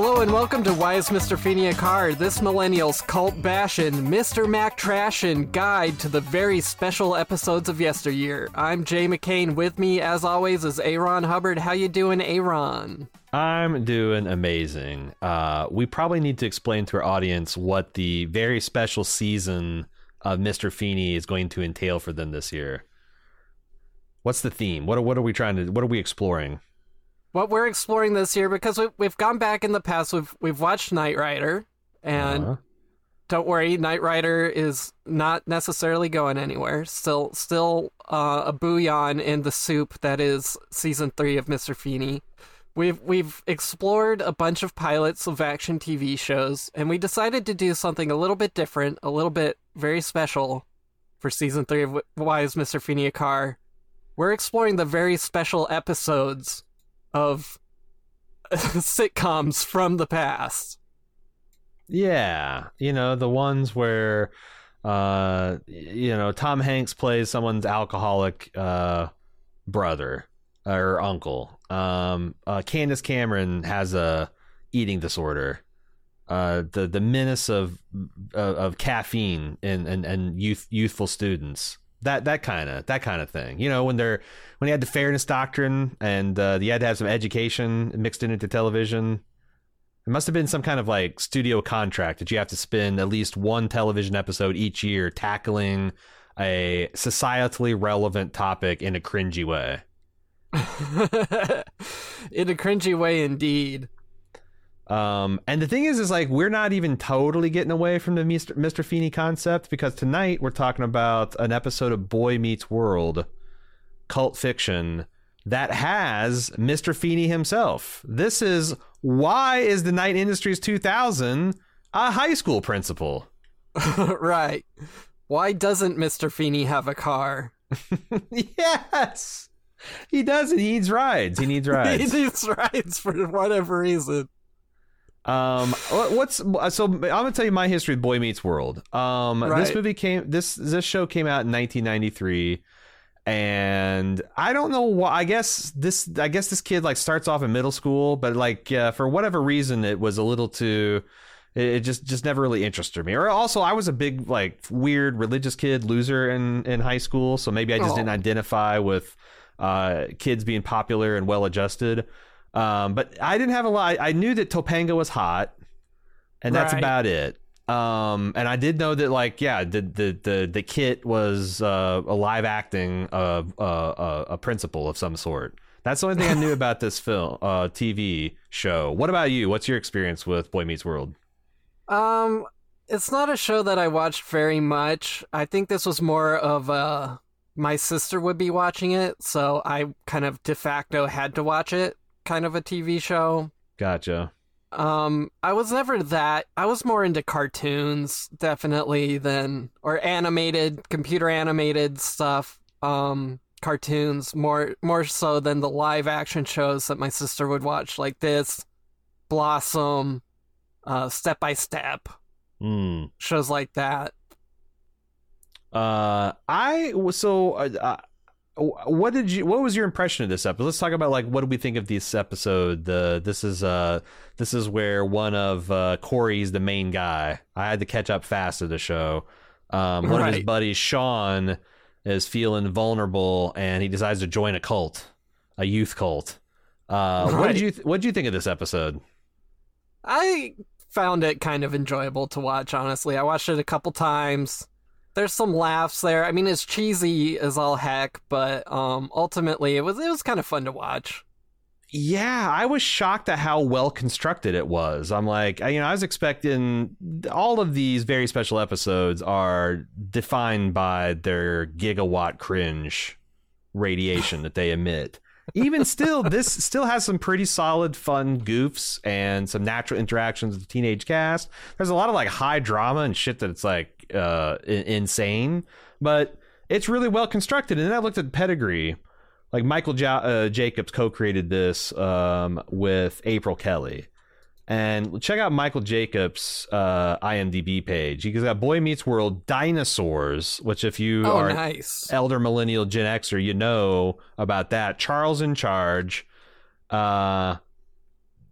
Hello and welcome to Why is Mr. Feeney a Car? This millennial's cult bashin', Mr. Mac trashin' guide to the very special episodes of yesteryear. I'm Jay McCain. With me, as always, is Aaron Hubbard. How you doing, Aaron? I'm doing amazing. We probably need to explain to our audience what the very special season of Mr. Feeney is going to entail for them this year. What's the theme? What are we exploring? What we're exploring this year, because we've gone back in the past, we've watched Knight Rider, and don't worry, Knight Rider is not necessarily going anywhere. Still a bouillon in the soup that is season 3 of Mr. Feeney. We've explored a bunch of pilots of action TV shows, and we decided to do something a little bit different, a little bit very special for season 3 of Why is Mr. Feeney a Car? We're exploring the very special episodes of sitcoms from the past. Yeah, the ones where Tom Hanks plays someone's alcoholic brother or uncle. Candace Cameron has a eating disorder. The menace of caffeine and youthful students. That kind of thing. When you had the fairness doctrine and you had to have some education mixed into television. It must have been some kind of like studio contract that you have to spend at least one television episode each year tackling a societally relevant topic in a cringy way. In a cringy way, indeed. And the thing is like we're not even totally getting away from the Mr. Feeney concept, because tonight we're talking about an episode of Boy Meets World, cult fiction, that has Mr. Feeney himself. This is why is the Knight Industries 2000 a high school principal? Right. Why doesn't Mr. Feeney have a car? Yes, he does. He needs rides. He needs rides for whatever reason. I'm gonna tell you my history with Boy Meets World. Right. This show came out in 1993, and I don't know why. I guess this kid like starts off in middle school, but like for whatever reason it was a little too. It just never really interested me. Or also I was a big like weird religious kid loser in high school, so maybe I just didn't identify with kids being popular and well adjusted. But I didn't have a lot. I knew that Topanga was hot, and that's about it. And I did know that, like, yeah, the kit was a live acting a principal of some sort. That's the only thing I knew about this film, TV show. What about you? What's your experience with Boy Meets World? It's not a show that I watched very much. I think this was more of my sister would be watching it, so I kind of de facto had to watch it. Kind of a TV show. Gotcha. I was never that. I was more into cartoons, definitely, or computer animated stuff. Cartoons, more so than the live action shows that my sister would watch, like this, Blossom, Step by Step, shows like that. What was your impression of this episode? Let's talk about like what did we think of this episode? This is where one of Corey's the main guy. I had to catch up fast to the show. One of his buddies, Sean, is feeling vulnerable and he decides to join a youth cult. What did you think of this episode? I found it kind of enjoyable to watch, honestly. I watched it a couple times. There's some laughs there. I mean, it's cheesy as all heck, but ultimately it was kind of fun to watch. Yeah, I was shocked at how well constructed it was. I'm like, I was expecting all of these very special episodes are defined by their gigawatt cringe radiation that they emit. Even still, this still has some pretty solid fun goofs and some natural interactions with the teenage cast. There's a lot of like high drama and shit that's like insane, but it's really well constructed. And then I looked at pedigree. Like Michael Jacobs co-created this with April Kelly. And check out Michael Jacobs' IMDb page. He's got Boy Meets World, Dinosaurs, which if you are nice. Elder Millennial Gen Xer, you know about that. Charles in Charge,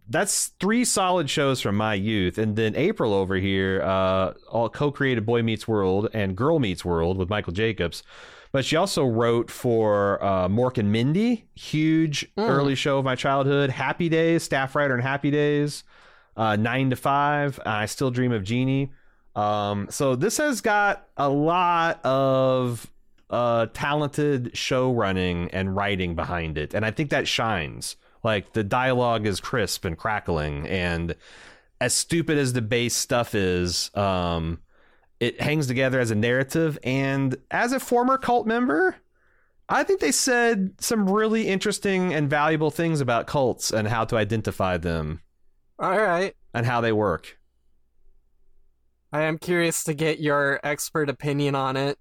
that's 3 solid shows from my youth. And then April over here, all co-created Boy Meets World and Girl Meets World with Michael Jacobs. But she also wrote for Mork and Mindy, huge early show of my childhood. Happy Days, staff writer in Happy Days, 9 to 5. I Still Dream of Jeannie. So this has got a lot of talented show running and writing behind it. And I think that shines. Like, the dialogue is crisp and crackling, and as stupid as the base stuff is, it hangs together as a narrative. And as a former cult member, I think they said some really interesting and valuable things about cults and how to identify them. All right. And how they work. I am curious to get your expert opinion on it.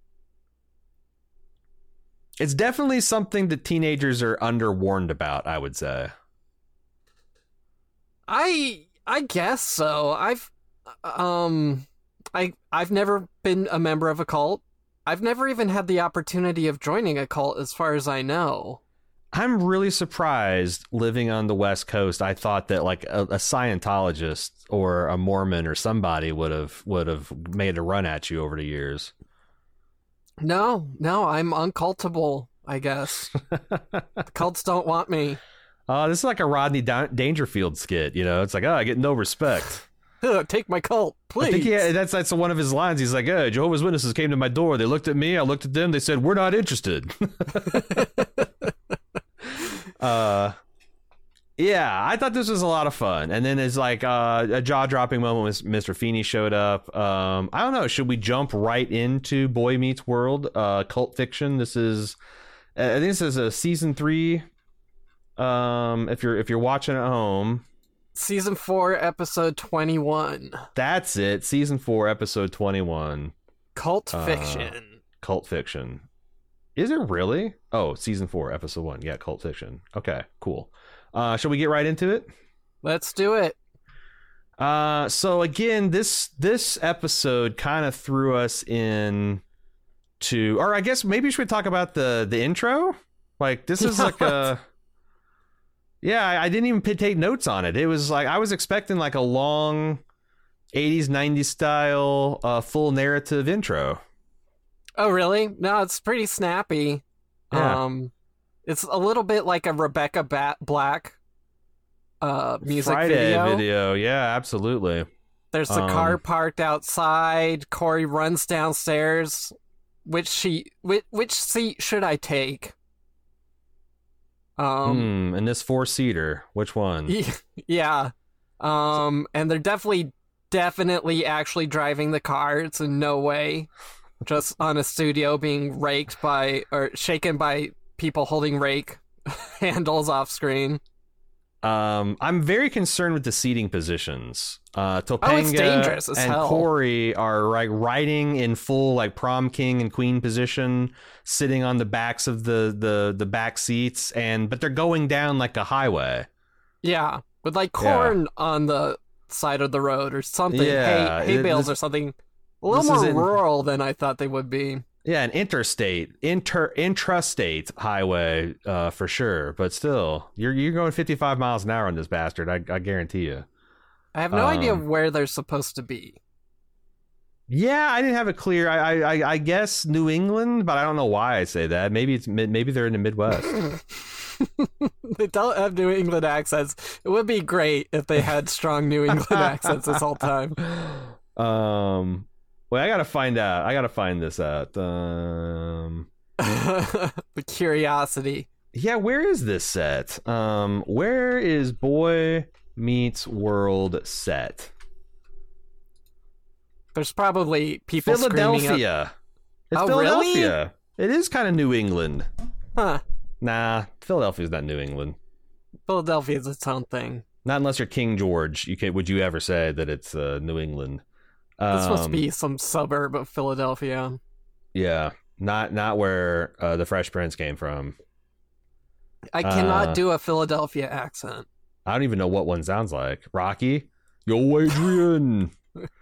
It's definitely something that teenagers are underwarned about, I would say. I guess so. I've never been a member of a cult. I've never even had the opportunity of joining a cult, as far as I know. I'm really surprised living on the West Coast. I thought that like a Scientologist or a Mormon or somebody would have made a run at you over the years. No, I'm uncultable, I guess. The cults don't want me. This is like a Rodney Dangerfield skit, you know? It's like, I get no respect. Take my cult, please. I think that's one of his lines. He's like, Jehovah's Witnesses came to my door. They looked at me. I looked at them. They said, we're not interested. Yeah, I thought this was a lot of fun. And then there's like a jaw-dropping moment when Mr. Feeney showed up. I don't know. Should we jump right into Boy Meets World, cult fiction? I think this is a season 3. If you're watching at home. Season 4, episode 21. That's it. Season 4, episode 21. Cult fiction. Cult fiction. Is it really? Oh, season 4, episode 1. Yeah, cult fiction. Okay, cool. Shall we get right into it? Let's do it. So again, this episode kind of threw us in to, or I guess maybe we should talk about the intro. Like, this is like a... Yeah, I didn't even take notes on it. It was like, I was expecting like a long 80s, 90s style full narrative intro. Oh, really? No, it's pretty snappy. Yeah. It's a little bit like a Rebecca Black music Friday video. Yeah, absolutely. There's a car parked outside. Corey runs downstairs. Which seat should I take? In this 4-seater, which one? Yeah. And they're definitely actually driving the car. It's in no way just on a studio being raked by or shaken by people holding rake handles off screen. I'm very concerned with the seating positions. Topanga it's dangerous as and hell. Corey are like riding in full like prom king and queen position, sitting on the backs of the back seats, but they're going down like a highway. Yeah, with like corn on the side of the road or something. Yeah, hay bales or something. A little more rural than I thought they would be. Yeah, an intrastate highway, for sure. But still, you're going 55 miles an hour on this bastard. I guarantee you. I have no idea where they're supposed to be. Yeah, I didn't have it clear. I guess New England, but I don't know why I say that. Maybe they're in the Midwest. They don't have New England accents. It would be great if they had strong New England accents this whole time. Well, I gotta find out. I gotta find this out. The curiosity. Yeah, where is this set? Where is Boy Meets World set? There's probably people Philadelphia. It's Philadelphia. Really? It is kind of New England. Huh. Nah, Philadelphia's not New England. Philadelphia's its own thing. Not unless you're King George. Would you ever say that it's New England? This must be some suburb of Philadelphia. Yeah, not where the Fresh Prince came from. I cannot do a Philadelphia accent. I don't even know what one sounds like. Rocky? Yo, Adrian!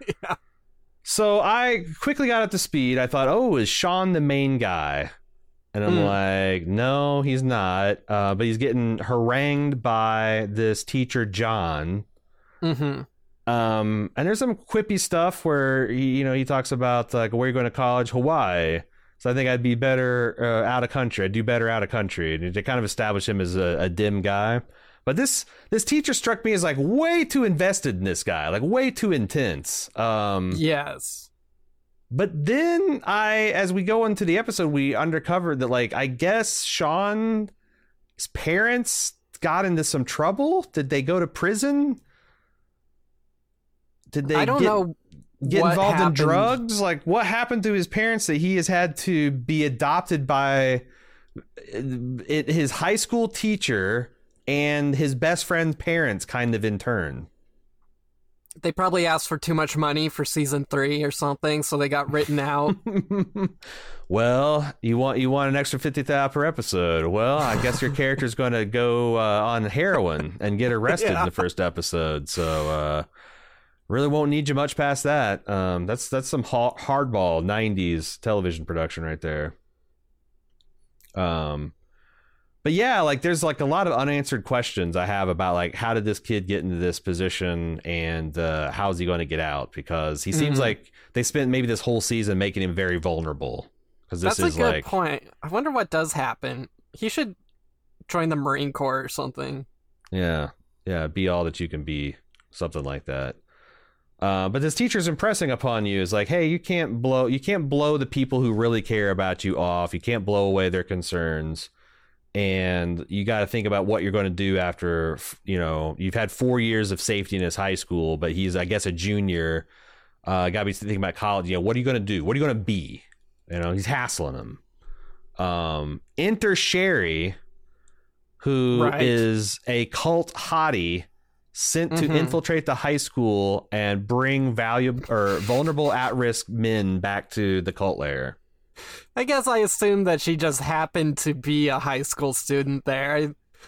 Yeah. So I quickly got up to speed. I thought, is Sean the main guy? And I'm like, no, he's not. But he's getting harangued by this teacher, John. Mm-hmm. And there's some quippy stuff where he talks about like, where are you going to college? Hawaii. So I think I'd be better out of country. I'd do better out of country. And they kind of establish him as a dim guy. But this teacher struck me as like way too invested in this guy, like way too intense. Yes. But then as we go into the episode, we uncovered that, like, I guess Sean's parents got into some trouble. Did they go to prison? Did they get involved in drugs? Like, what happened to his parents that he has had to be adopted by his high school teacher and his best friend's parents kind of in turn? They probably asked for too much money for season 3 or something, so they got written out. Well, you want an extra $50,000 per episode. Well, I guess your character's going to go on heroin and get arrested in the first episode. So really won't need you much past that. That's some hardball 90s television production right there. But yeah, like there's like a lot of unanswered questions I have about like, how did this kid get into this position and how is he going to get out? Because he seems like they spent maybe this whole season making him very vulnerable. Because that's a good point. I wonder what does happen. He should join the Marine Corps or something. Yeah, be all that you can be, something like that. But this teacher's impressing upon you is like, hey, you can't blow the people who really care about you off. You can't blow away their concerns. And you got to think about what you're going to do after, you've had 4 years of safety in his high school, but he's, I guess, a junior. Got to be thinking about college. What are you going to do? What are you going to be? He's hassling him. Enter Sherry, who is a cult hottie sent to infiltrate the high school and bring vulnerable at-risk men back to the cult lair. I guess I assumed that she just happened to be a high school student there.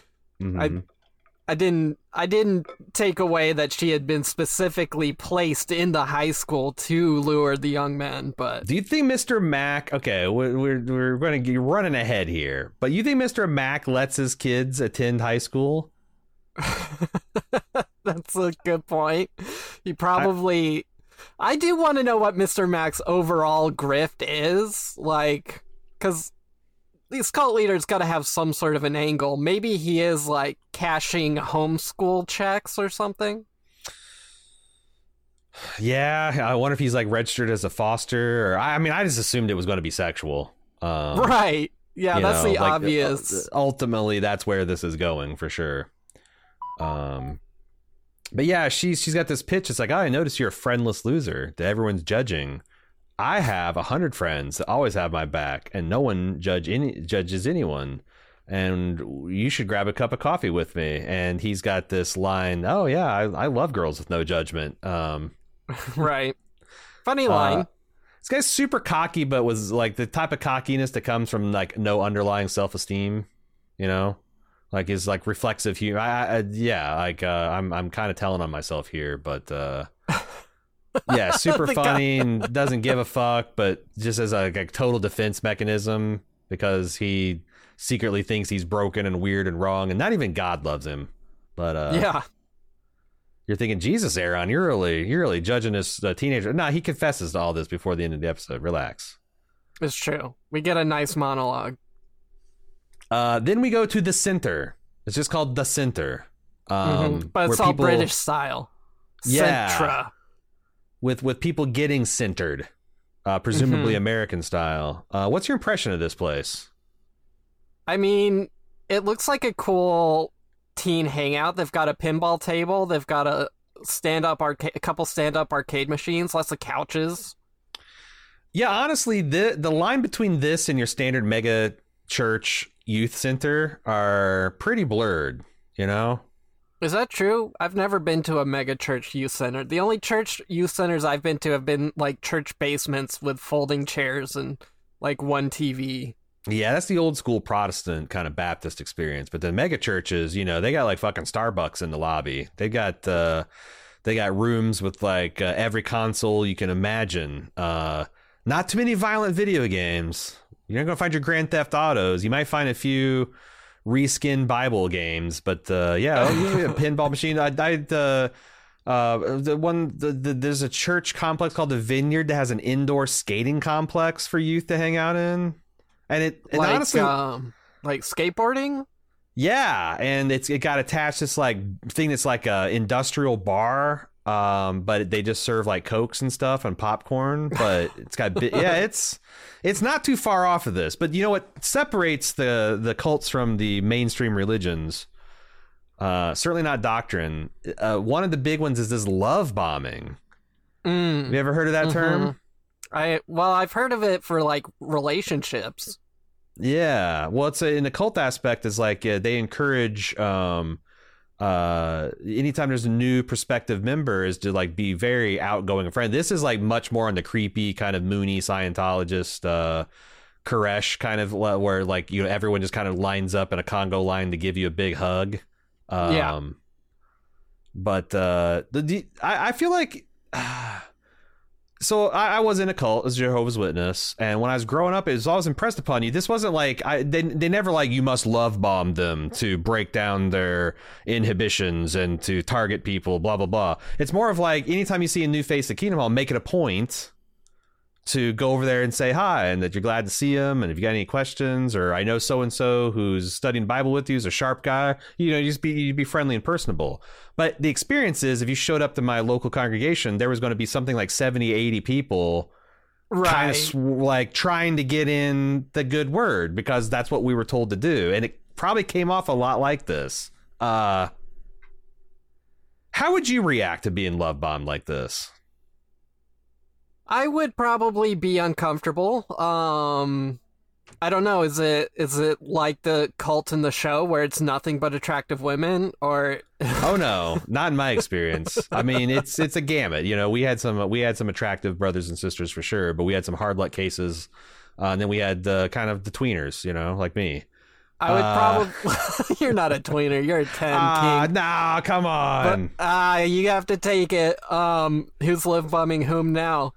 I didn't take away that she had been specifically placed in the high school to lure the young men. But do you think Mr. Mack? Okay, we're going to be running ahead here, but you think Mr. Mack lets his kids attend high school? That's a good point. He probably. I do want to know what Mr. Mack's overall grift is, like, because these cult leaders got to have some sort of an angle. Maybe he is, like, cashing homeschool checks or something. Yeah, I wonder if he's, like, registered as a foster. Or I just assumed it was going to be sexual. Right. Yeah, that's the obvious. Ultimately, that's where this is going, for sure. But yeah, she's got this pitch. It's like, I notice you're a friendless loser that everyone's judging. I have 100 friends that always have my back, and no one judges anyone. And you should grab a cup of coffee with me. And he's got this line. Oh yeah, I love girls with no judgment. Right. Funny line. This guy's super cocky, but was like the type of cockiness that comes from like no underlying self-esteem. Like is like reflexive humor. I'm kind of telling on myself here, but yeah, super funny and doesn't give a fuck, but just as a total defense mechanism because he secretly thinks he's broken and weird and wrong, and not even God loves him. But yeah, you're thinking, Jesus, Aaron, you're really judging this teenager. No, he confesses to all this before the end of the episode. Relax. It's true. We get a nice monologue. Then we go to the center. It's just called the center. But it's all British style. Yeah. Centra. With people getting centered, presumably American style. What's your impression of this place? I mean, it looks like a cool teen hangout. They've got a pinball table. They've got a couple stand-up arcade machines, lots of couches. Yeah, honestly, the line between this and your standard mega church youth center are pretty blurred, Is that true? I've never been to a mega church youth center. The only church youth centers I've been to have been like church basements with folding chairs and like one TV. Yeah, that's the old school Protestant kind of Baptist experience. But the mega churches, they got like fucking Starbucks in the lobby. They got rooms with like every console you can imagine. Not too many violent video games, You're not going to find your Grand Theft Autos. You might find a few reskin Bible games, but yeah, a pinball machine. There's a church complex called the Vineyard that has an indoor skating complex for youth to hang out in, and honestly, like skateboarding. Yeah, and it got attached this like thing that's like a industrial bar, but they just serve like Cokes and stuff and popcorn. But it's got it's not too far off of this. But you know what separates the cults from the mainstream religions? Certainly not doctrine. One of the big ones is this love bombing. Have you ever heard of that term? I've heard of it for like relationships. Yeah, well, it's in the cult aspect is like they encourage anytime there's a new prospective member is to like be very outgoing and friendly. This is like much more on the creepy kind of Mooney Scientologist Koresh kind of where like everyone just kind of lines up in a Congo line to give you a big hug. Yeah, but I feel like. So I was in a cult as a Jehovah's Witness, and when I was growing up, it was always impressed upon you. This wasn't like they never like you must love bomb them to break down their inhibitions and to target people, blah blah blah. It's more of like anytime you see a new face at Kingdom Hall, make it a point to go over there and say hi and that you're glad to see him, and if you got any questions, or I know so and so who's studying the Bible with you is a sharp guy, you'd be friendly and personable. But the experience is, if you showed up to my local congregation, there was going to be something like 70, 80 people kind of like trying to get in the good word because that's what we were told to do. And it probably came off a lot like this. How would you react to being love bombed like this? I would probably be uncomfortable. I don't know. Is it like the cult in the show where it's nothing but attractive women, or? Oh no, not in my experience. I mean, it's a gamut. We had some attractive brothers and sisters for sure, but we had some hard luck cases, and then we had kind of the tweeners, like me. I would probably. You're not a tweener. You're a 10. King. Nah, come on. But, you have to take it. Who's love bombing whom now?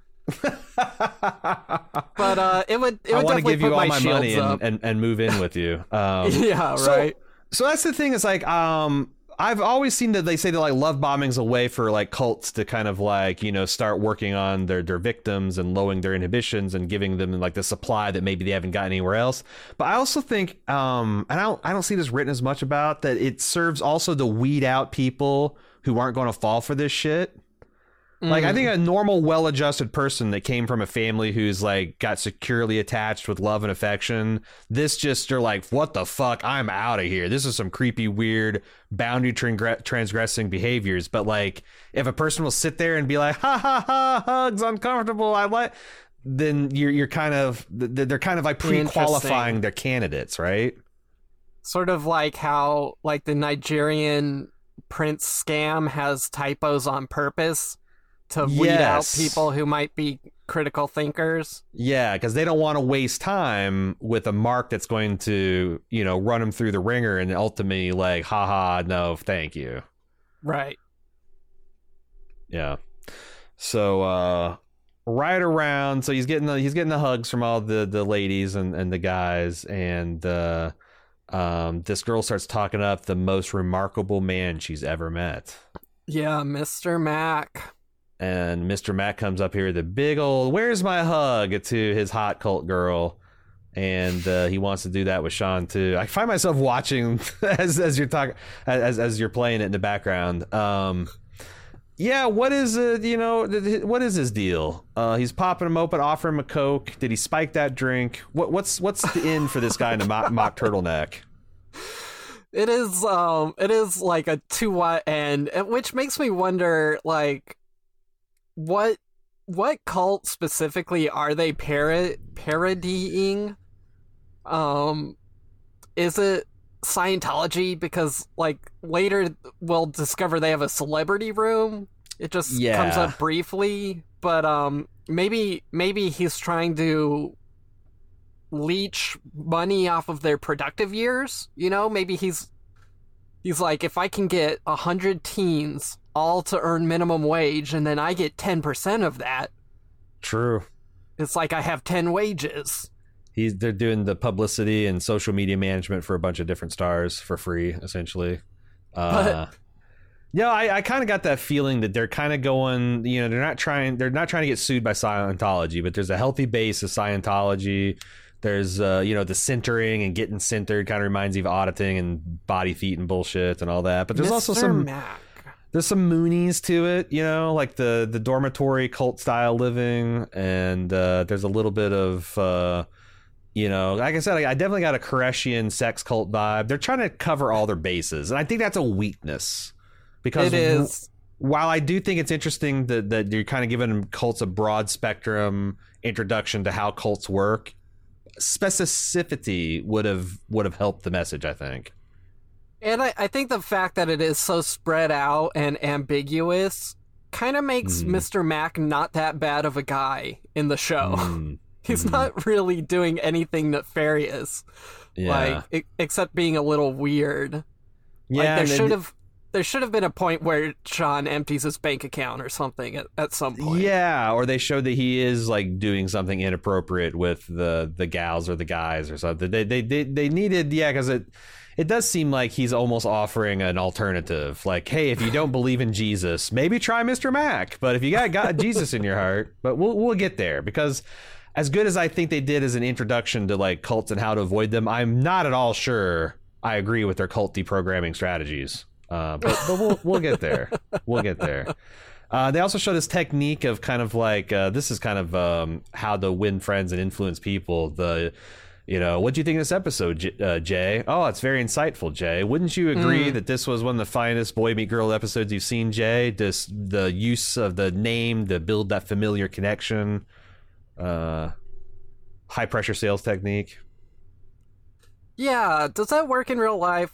But it would I want definitely to give you put all my money up. and move in with you. Yeah, right. So that's the thing. Is like I've always seen that they say that like love bombing's a way for like cults to kind of like start working on their victims and lowering their inhibitions and giving them like the supply that maybe they haven't got anywhere else. But I also think and I don't see this written as much about that it serves also to weed out people who aren't going to fall for this shit. Like, I think a normal, well-adjusted person that came from a family who's, like, got securely attached with love and affection, they're like, what the fuck? I'm out of here. This is some creepy, weird, boundary transgressing behaviors. But, like, if a person will sit there and be like, ha, ha, ha, hugs, uncomfortable, then they're kind of, like, pre-qualifying their candidates, right? Sort of like how, like, the Nigerian prince scam has typos on purpose to weed out people who might be critical thinkers. Yeah, because they don't want to waste time with a mark that's going to, run them through the ringer and ultimately like, haha, no, thank you. Right. Yeah. So right around, so he's getting the hugs from all the ladies and the guys, and this girl starts talking up the most remarkable man she's ever met. Yeah, Mr. Mac. And Mr. Mac comes up here with a big old "Where's my hug?" to his hot cult girl, and he wants to do that with Sean too. I find myself watching as you're talking, as you're playing it in the background. Yeah, what is what is his deal? He's popping him open, offering him a Coke. Did he spike that drink? What's the end for this guy in the mock turtleneck? It is like a two-way end, which makes me wonder, like, what cult specifically are they parodying? Is it Scientology? Because like later we'll discover they have a celebrity room. It just comes up briefly, but maybe he's trying to leech money off of their productive years. Maybe he's like, if I can get 100 teens all to earn minimum wage, and then I get 10% of that. True. It's like I have 10 wages. they're doing the publicity and social media management for a bunch of different stars for free, essentially. Yeah, I kind of got that feeling that they're kind of going, they're not trying to get sued by Scientology, but there's a healthy base of Scientology. There's the centering and getting centered kind of reminds you of auditing and body feet and bullshit and all that. But there's also some Mac. There's some Moonies to it, like the dormitory cult style living, and there's a little bit of like I said, I definitely got a Koreshian sex cult vibe. They're trying to cover all their bases, and I think that's a weakness. Because it is. While I do think it's interesting that you're kind of giving cults a broad spectrum introduction to how cults work, specificity would have helped the message, I think. And I think the fact that it is so spread out and ambiguous kind of makes Mr. Mac not that bad of a guy in the show. He's not really doing anything nefarious, except being a little weird. Yeah, There should have been a point where Sean empties his bank account or something at some point. Yeah, or they showed that he is like doing something inappropriate with the gals or the guys or something. They needed, because it does seem like he's almost offering an alternative. Like, hey, if you don't believe in Jesus, maybe try Mr. Mac. But if you got Jesus in your heart, but we'll get there, because as good as I think they did as an introduction to like cults and how to avoid them, I'm not at all sure I agree with their cult deprogramming strategies. But we'll get there. We'll get there. They also show this technique of kind of like this is kind of how to win friends and influence people. What do you think of this episode, Jay? Oh, it's very insightful, Jay. Wouldn't you agree that this was one of the finest Boy Meet Girl episodes you've seen, Jay? The use of the name to build that familiar connection. High pressure sales technique. Yeah, does that work in real life?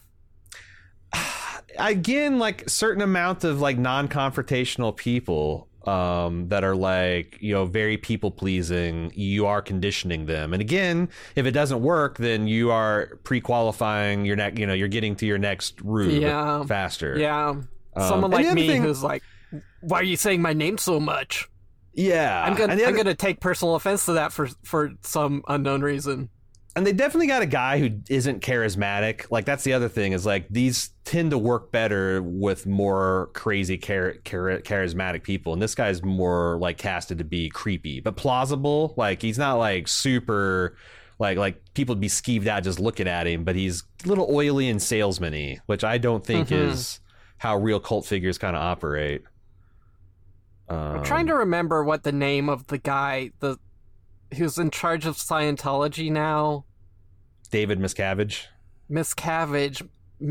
Again, like certain amount of like non-confrontational people that are like, very people pleasing, you are conditioning them. And again, if it doesn't work, then you are pre-qualifying your next, you're getting to your next route faster. Yeah. Someone like me who's like, why are you saying my name so much? Yeah. I'm gonna take personal offense to that for some unknown reason. And they definitely got a guy who isn't charismatic. Like, that's the other thing, is like these tend to work better with more crazy charismatic people. And this guy's more like casted to be creepy, but plausible. Like, he's not like super, like people would be skeeved out just looking at him, but he's a little oily and salesman-y, which I don't think is how real cult figures kind of operate. I'm trying to remember what the name of the guy, who's in charge of Scientology now. David Miscavige. Mr.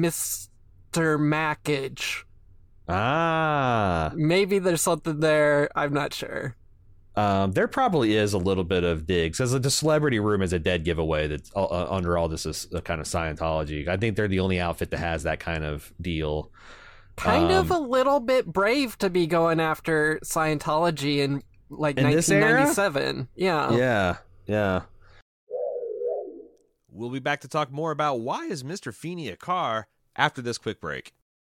Mackage. Ah. Maybe there's something there. I'm not sure. There probably is a little bit of digs. As the celebrity room is a dead giveaway that under all this is a kind of Scientology. I think they're the only outfit that has that kind of deal. Kind of a little bit brave to be going after Scientology in 1997. Yeah. We'll be back to talk more about why is Mr. Feeney a car after this quick break.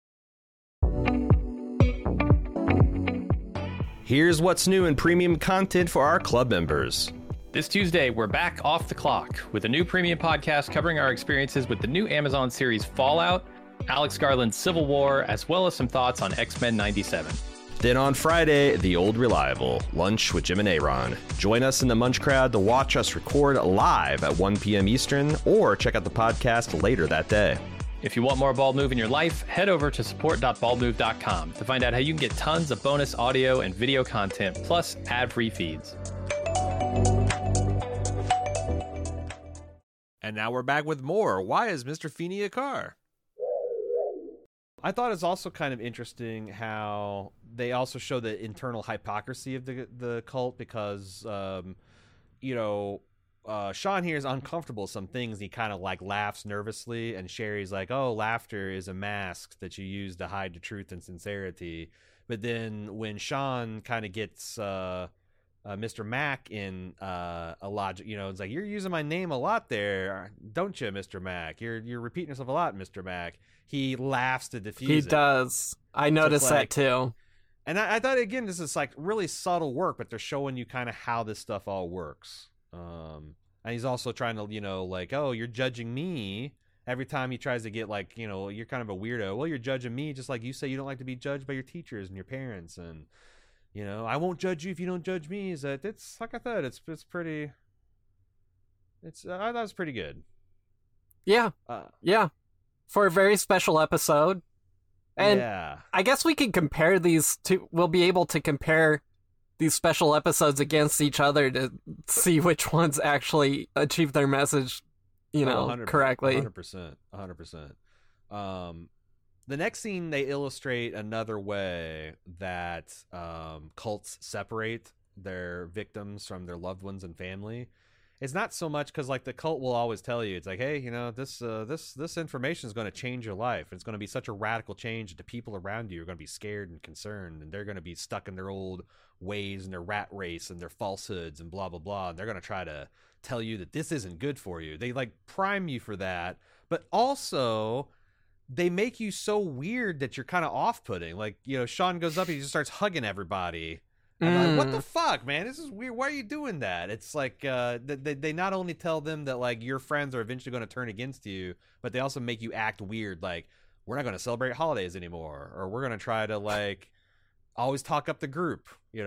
Here's what's new in premium content for our club members. This Tuesday, we're back off the clock with a new premium podcast covering our experiences with the new Amazon series Fallout, Alex Garland's Civil War, as well as some thoughts on X-Men 97. Then on Friday, The Old Reliable, Lunch with Jim and Aaron. Join us in the Munch Crowd to watch us record live at 1 p.m. Eastern, or check out the podcast later that day. If you want more Bald Move in your life, head over to support.baldmove.com to find out how you can get tons of bonus audio and video content, plus ad-free feeds. And now we're back with more. Why is Mr. Feeney a car? I thought it's also kind of interesting how they also show the internal hypocrisy of the cult, because, Sean here is uncomfortable with some things. He kind of like laughs nervously, and Sherry's like, oh, laughter is a mask that you use to hide the truth and sincerity. But then when Sean kind of gets Mr. Mac in a logic, it's like, you're using my name a lot there, don't you, Mr. Mac? You're repeating yourself a lot, Mr. Mac. He laughs to diffuse it. He does. I noticed that too. And I thought, again, this is like really subtle work, but they're showing you kind of how this stuff all works. And he's also trying to, like, oh, you're judging me. Every time he tries to get, like, you're kind of a weirdo. Well, you're judging me just like you say you don't like to be judged by your teachers and your parents. And, I won't judge you if you don't judge me. It's like I said, it's pretty. I thought it was pretty good. Yeah. Yeah. For a very special episode. And yeah. I guess we can compare these two. We'll be able to compare these special episodes against each other to see which ones actually achieve their message, correctly. 100%. 100%. The next scene, they illustrate another way that cults separate their victims from their loved ones and family. It's not so much because, like, the cult will always tell you, it's like, hey, this information is going to change your life. It's going to be such a radical change that the people around you are going to be scared and concerned, and they're going to be stuck in their old ways and their rat race and their falsehoods and blah, blah, blah. And they're going to try to tell you that this isn't good for you. They, like, prime you for that. But also, they make you so weird that you're kind of off-putting. Like, Sean goes up and he just starts hugging everybody. And like, what the fuck, man? This is weird. Why are you doing that? It's like they not only tell them that, like, your friends are eventually going to turn against you, but they also make you act weird. Like, we're not going to celebrate holidays anymore, or we're going to try to, like, always talk up the group,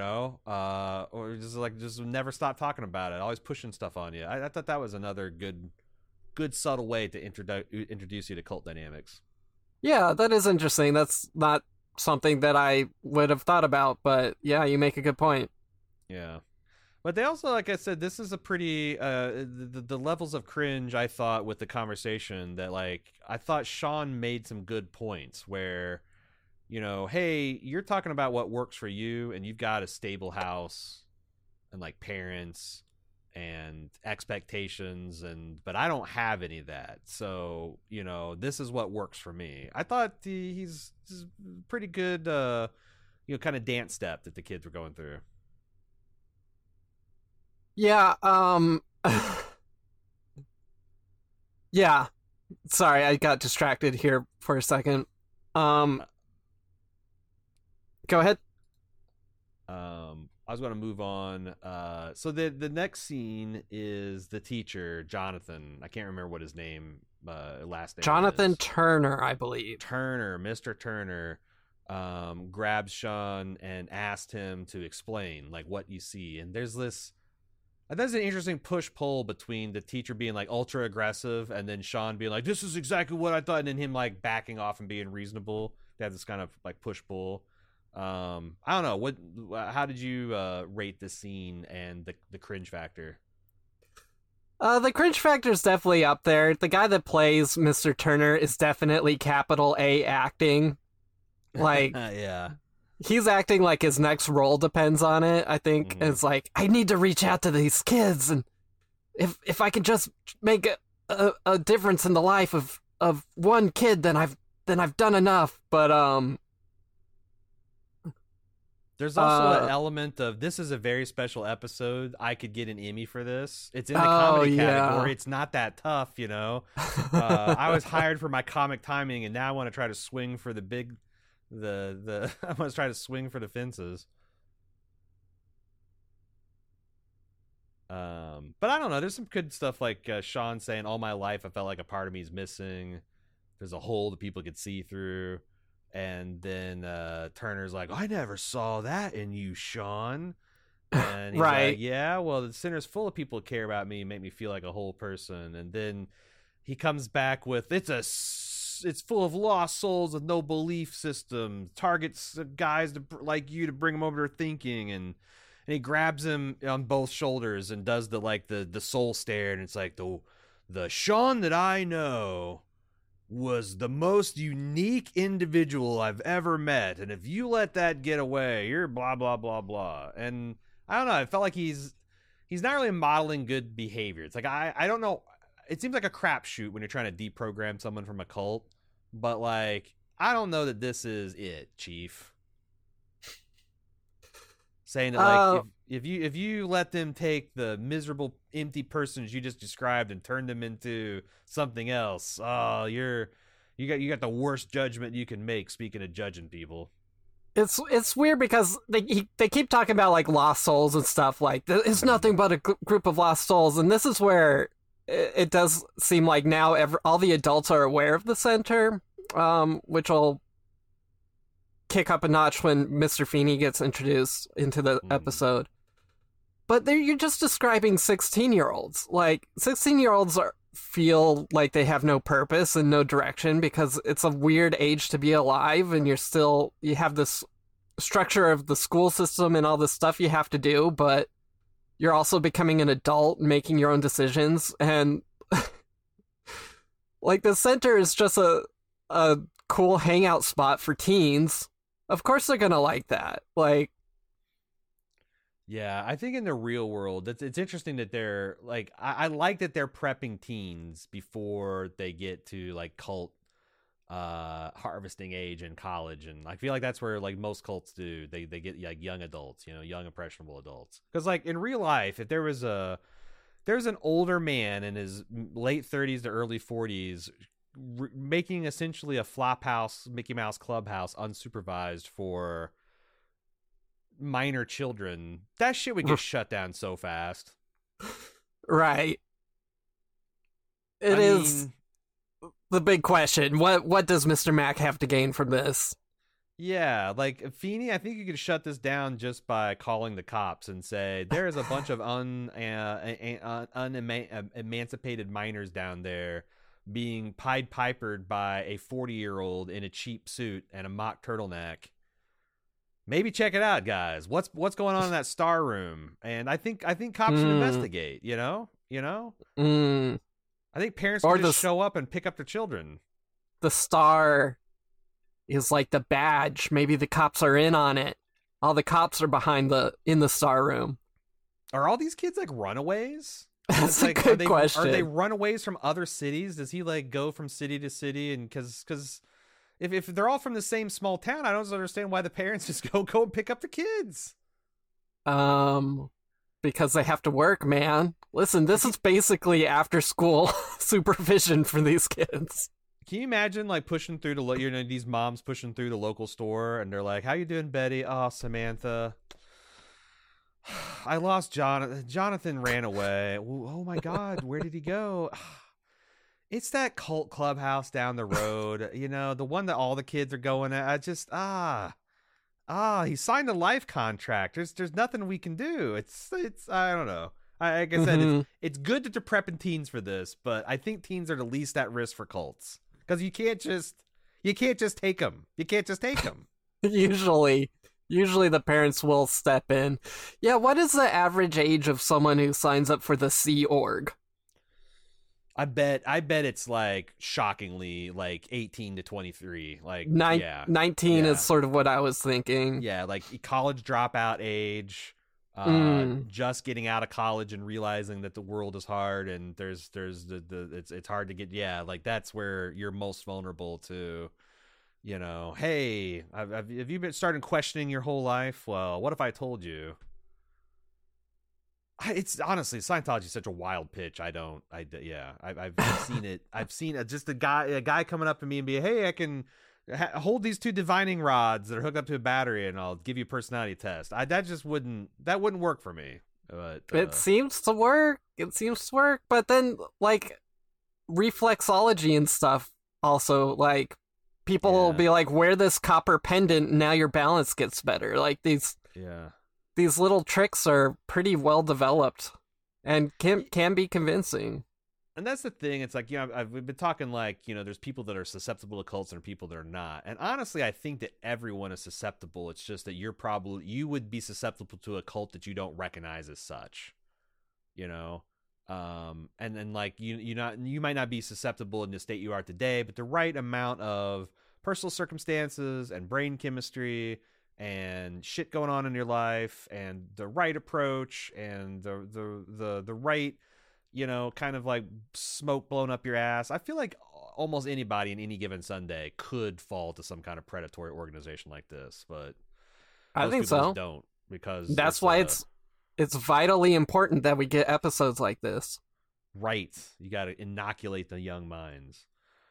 or just never stop talking about it, always pushing stuff on you. I thought that was another good subtle way to introduce you to cult dynamics. Yeah, that is interesting. That's not something that I would have thought about, but yeah, you make a good point. Yeah. But they also, like I said, this is a pretty the levels of cringe, I thought, with the conversation that, like, I thought Sean made some good points where, hey, you're talking about what works for you, and you've got a stable house and, like, parents and expectations, but I don't have any of that. So, this is what works for me. I thought he's pretty good, kind of dance step that the kids were going through. Yeah. Yeah. Sorry, I got distracted here for a second. Go ahead. I was going to move on. So the next scene is the teacher, Jonathan. I can't remember what his last name Jonathan is. Turner, I believe. Mr. Turner, grabs Sean and asked him to explain, like, what you see. And there's an interesting push-pull between the teacher being, like, ultra aggressive and then Sean being like, this is exactly what I thought, and then him, like, backing off and being reasonable. They have this kind of, like, push-pull. I don't know. How did you rate this scene and the cringe factor? The cringe factor is definitely up there. The guy that plays Mr. Turner is definitely capital A acting. Like, yeah, he's acting like his next role depends on it. I think it's like, I need to reach out to these kids, and if I can just make a difference in the life of one kid, then I've done enough. But there's also an element of, this is a very special episode. I could get an Emmy for this. It's in the comedy category. It's not that tough, I was hired for my comic timing, and now I want to try to swing for I want to try to swing for the fences. But I don't know. There's some good stuff, like Sean saying, all my life I felt like a part of me is missing. There's a hole that people could see through. And then Turner's like, I never saw that in you, Sean. And he's right. Like, yeah, well, the center's full of people who care about me and make me feel like a whole person. And then he comes back with, it's full of lost souls with no belief system. Targets guys like you to bring them over to thinking. And he grabs him on both shoulders and does the soul stare. And it's like, the Sean that I know was the most unique individual I've ever met, and if you let that get away, you're blah blah blah blah. And I don't know, I felt like he's not really modeling good behavior. It's like, I don't know, it seems like a crapshoot when you're trying to deprogram someone from a cult, but, like, I don't know that this is it, Chief. Saying that, like, if you let them take the miserable empty persons you just described and turn them into something else, you got the worst judgment you can make, speaking of judging people. It's weird because they keep talking about like lost souls and stuff. Like it's nothing but a group of lost souls, and this is where it does seem like now all the adults are aware of the center, which will kick up a notch when Mr. Feeney gets introduced into the episode. But you're just describing 16-year-olds. Like 16-year-olds feel like they have no purpose and no direction because it's a weird age to be alive, and you have this structure of the school system and all this stuff you have to do, but you're also becoming an adult and making your own decisions. And like the center is just a cool hangout spot for teens. Of course they're gonna like that. Like, yeah, I think in the real world, it's interesting that they're like, I like that they're prepping teens before they get to like cult harvesting age in college, and I feel like that's where like most cults do. They get like young adults, young impressionable adults. Because like in real life, if there's an older man in his late 30s to early 40s making essentially a Flophouse Mickey Mouse Clubhouse unsupervised for minor children, that shit would get shut down so fast. Right. It is the big question. What does Mr. Mac have to gain from this? Yeah, like Feeney, I think you could shut this down just by calling the cops and say there is a bunch of unemancipated minors down there being Pied Pipered by a 40-year-old in a cheap suit and a mock turtleneck. Maybe check it out, guys. What's going on in that star room? And I think cops should investigate. I think parents should just show up and pick up their children. The star is like the badge. Maybe the cops are in on it. All the cops are in the star room. Are all these kids like runaways? That's a good question. Are they runaways from other cities? Does he like go from city to city? And because if they're all from the same small town, I don't understand why the parents just go and pick up the kids. Because they have to work, man. Listen, this is basically after school supervision for these kids. Can you imagine like pushing through these moms pushing through the local store and they're like, "How you doing, Betty?" "Oh, Samantha, I lost Jonathan. Jonathan ran away." "Oh my God, where did he go?" "It's that cult clubhouse down the road, the one that all the kids are going at." I just, he signed a life contract. There's nothing we can do. It's I don't know. Like I said, it's good that they're prepping teens for this, but I think teens are the least at risk for cults because you can't just take them. You can't just take them. Usually the parents will step in. Yeah, what is the average age of someone who signs up for the Sea Org? I bet it's like shockingly like 18 to 23. Like 19 is sort of what I was thinking. Yeah, like college dropout age, just getting out of college and realizing that the world is hard and there's it's hard to get. Yeah, like that's where you're most vulnerable to. Hey, have you been starting questioning your whole life? Well, what if I told you? It's honestly, Scientology is such a wild pitch. I've seen it. I've seen just a guy coming up to me and be, "Hey, I can hold these two divining rods that are hooked up to a battery and I'll give you a personality test." That wouldn't work for me. But it seems to work. But then like reflexology and stuff also, like people will be like, "Wear this copper pendant and now your balance gets better." Like these little tricks are pretty well developed and can be convincing. And that's the thing. It's like, we've been talking like, there's people that are susceptible to cults and people that are not. And honestly, I think that everyone is susceptible. It's just that you would be susceptible to a cult that you don't recognize as such, and then like you might not be susceptible in the state you are today, but the right amount of personal circumstances and brain chemistry and shit going on in your life and the right approach and the right kind of like smoke blown up your ass. I feel like almost anybody in any given Sunday could fall to some kind of predatory organization like this, but I think so. Don't, because that's why it's vitally important that we get episodes like this. Right, you got to inoculate the young minds.